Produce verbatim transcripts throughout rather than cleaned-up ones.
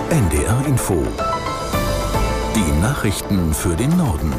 N D R Info. Die Nachrichten für den Norden.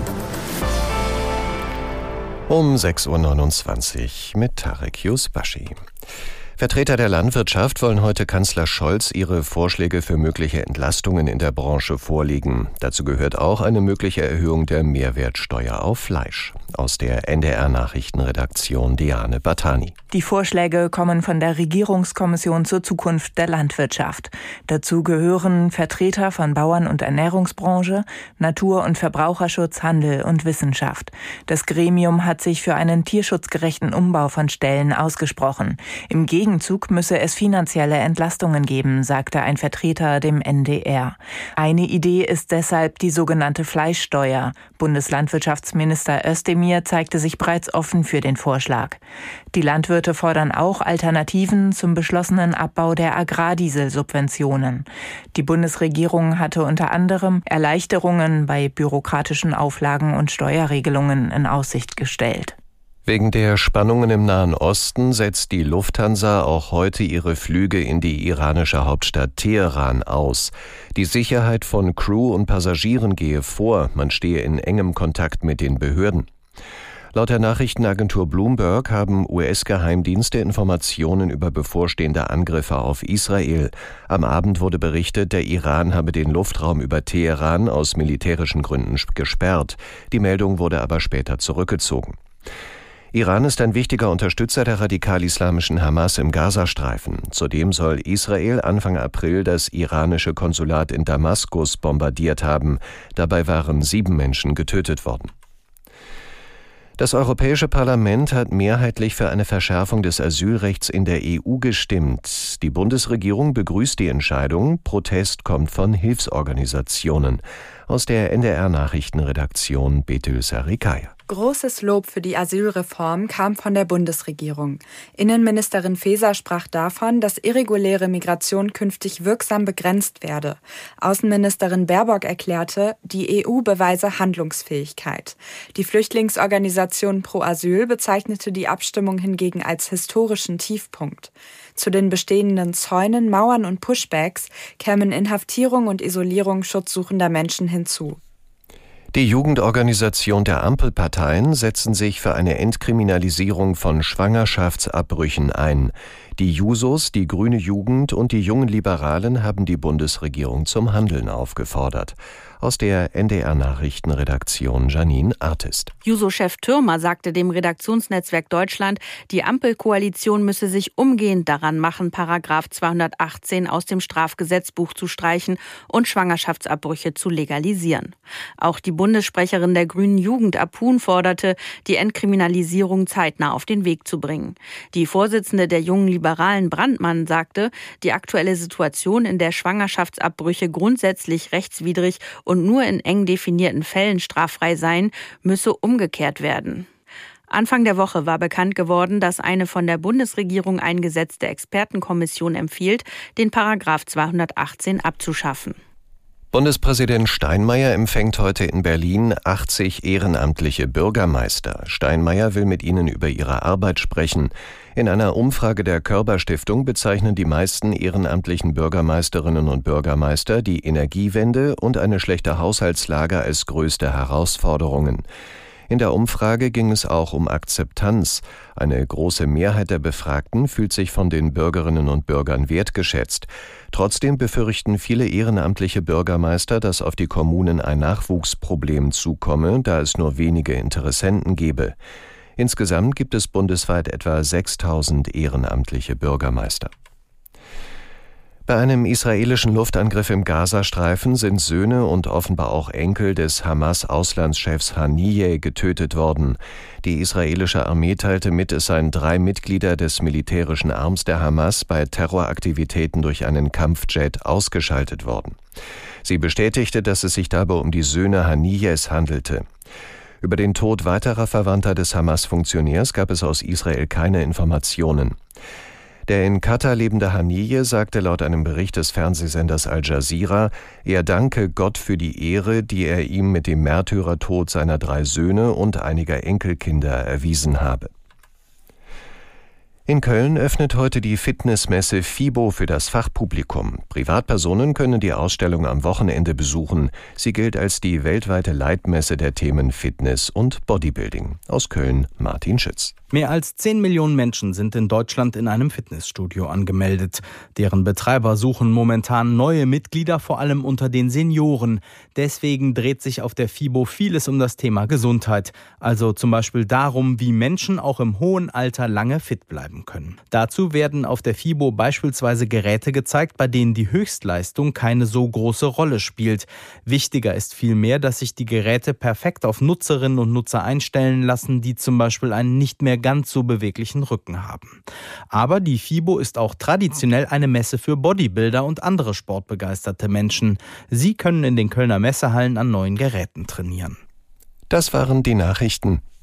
Um sechs Uhr neunundzwanzig mit Tarek Yusbashi. Vertreter der Landwirtschaft wollen heute Kanzler Scholz ihre Vorschläge für mögliche Entlastungen in der Branche vorlegen. Dazu gehört auch eine mögliche Erhöhung der Mehrwertsteuer auf Fleisch. Aus der N D R-Nachrichtenredaktion Diane Batani. Die Vorschläge kommen von der Regierungskommission zur Zukunft der Landwirtschaft. Dazu gehören Vertreter von Bauern- und Ernährungsbranche, Natur- und Verbraucherschutz, Handel und Wissenschaft. Das Gremium hat sich für einen tierschutzgerechten Umbau von Ställen ausgesprochen. Im Gegenzug müsse es finanzielle Entlastungen geben, sagte ein Vertreter dem N D R. Eine Idee ist deshalb die sogenannte Fleischsteuer. Bundeslandwirtschaftsminister Özdemir zeigte sich bereits offen für den Vorschlag. Die Landwirte fordern auch Alternativen zum beschlossenen Abbau der Agrardieselsubventionen. Die Bundesregierung hatte unter anderem Erleichterungen bei bürokratischen Auflagen und Steuerregelungen in Aussicht gestellt. Wegen der Spannungen im Nahen Osten setzt die Lufthansa auch heute ihre Flüge in die iranische Hauptstadt Teheran aus. Die Sicherheit von Crew und Passagieren gehe vor, man stehe in engem Kontakt mit den Behörden. Laut der Nachrichtenagentur Bloomberg haben U S-Geheimdienste Informationen über bevorstehende Angriffe auf Israel. Am Abend wurde berichtet, der Iran habe den Luftraum über Teheran aus militärischen Gründen gesperrt. Die Meldung wurde aber später zurückgezogen. Iran ist ein wichtiger Unterstützer der radikal-islamischen Hamas im Gazastreifen. Zudem soll Israel Anfang April das iranische Konsulat in Damaskus bombardiert haben. Dabei waren sieben Menschen getötet worden. Das Europäische Parlament hat mehrheitlich für eine Verschärfung des Asylrechts in der E U gestimmt. Die Bundesregierung begrüßt die Entscheidung. Protest kommt von Hilfsorganisationen. Aus der N D R-Nachrichtenredaktion Betül Sarikaya. Großes Lob für die Asylreform kam von der Bundesregierung. Innenministerin Faeser sprach davon, dass irreguläre Migration künftig wirksam begrenzt werde. Außenministerin Baerbock erklärte, die E U beweise Handlungsfähigkeit. Die Flüchtlingsorganisation Pro Asyl bezeichnete die Abstimmung hingegen als historischen Tiefpunkt. Zu den bestehenden Zäunen, Mauern und Pushbacks kämen Inhaftierung und Isolierung schutzsuchender Menschen hinzu. Die Jugendorganisation der Ampelparteien setzen sich für eine Entkriminalisierung von Schwangerschaftsabbrüchen ein. Die Jusos, die Grüne Jugend und die Jungen Liberalen haben die Bundesregierung zum Handeln aufgefordert. Aus der N D R-Nachrichtenredaktion Janine Artist. Juso-Chef Thürmer sagte dem Redaktionsnetzwerk Deutschland, die Ampelkoalition müsse sich umgehend daran machen, Paragraph zweihundertachtzehn aus dem Strafgesetzbuch zu streichen und Schwangerschaftsabbrüche zu legalisieren. Auch die Bundessprecherin der Grünen Jugend Apun forderte, die Entkriminalisierung zeitnah auf den Weg zu bringen. Die Vorsitzende der Jungen Liberalen Brandmann sagte, die aktuelle Situation, in der Schwangerschaftsabbrüche grundsätzlich rechtswidrig und nur in eng definierten Fällen straffrei seien, müsse umgekehrt werden. Anfang der Woche war bekannt geworden, dass eine von der Bundesregierung eingesetzte Expertenkommission empfiehlt, den Paragraph zweihundertachtzehn abzuschaffen. Bundespräsident Steinmeier empfängt heute in Berlin achtzig ehrenamtliche Bürgermeister. Steinmeier will mit ihnen über ihre Arbeit sprechen. In einer Umfrage der Körber-Stiftung bezeichnen die meisten ehrenamtlichen Bürgermeisterinnen und Bürgermeister die Energiewende und eine schlechte Haushaltslage als größte Herausforderungen. In der Umfrage ging es auch um Akzeptanz. Eine große Mehrheit der Befragten fühlt sich von den Bürgerinnen und Bürgern wertgeschätzt. Trotzdem befürchten viele ehrenamtliche Bürgermeister, dass auf die Kommunen ein Nachwuchsproblem zukomme, da es nur wenige Interessenten gebe. Insgesamt gibt es bundesweit etwa sechstausend ehrenamtliche Bürgermeister. Bei einem israelischen Luftangriff im Gazastreifen sind Söhne und offenbar auch Enkel des Hamas-Auslandschefs Haniyeh getötet worden. Die israelische Armee teilte mit, es seien drei Mitglieder des militärischen Arms der Hamas bei Terroraktivitäten durch einen Kampfjet ausgeschaltet worden. Sie bestätigte, dass es sich dabei um die Söhne Haniyehs handelte. Über den Tod weiterer Verwandter des Hamas-Funktionärs gab es aus Israel keine Informationen. Der in Katar lebende Haniyeh sagte laut einem Bericht des Fernsehsenders Al Jazeera, er danke Gott für die Ehre, die er ihm mit dem Märtyrertod seiner drei Söhne und einiger Enkelkinder erwiesen habe. In Köln öffnet heute die Fitnessmesse FIBO für das Fachpublikum. Privatpersonen können die Ausstellung am Wochenende besuchen. Sie gilt als die weltweite Leitmesse der Themen Fitness und Bodybuilding. Aus Köln Martin Schütz. Mehr als zehn Millionen Menschen sind in Deutschland in einem Fitnessstudio angemeldet. Deren Betreiber suchen momentan neue Mitglieder, vor allem unter den Senioren. Deswegen dreht sich auf der FIBO vieles um das Thema Gesundheit. Also zum Beispiel darum, wie Menschen auch im hohen Alter lange fit bleiben können. Dazu werden auf der FIBO beispielsweise Geräte gezeigt, bei denen die Höchstleistung keine so große Rolle spielt. Wichtiger ist vielmehr, dass sich die Geräte perfekt auf Nutzerinnen und Nutzer einstellen lassen, die zum Beispiel einen nicht mehr ganz so beweglichen Rücken haben. Aber die FIBO ist auch traditionell eine Messe für Bodybuilder und andere sportbegeisterte Menschen. Sie können in den Kölner Messehallen an neuen Geräten trainieren. Das waren die Nachrichten.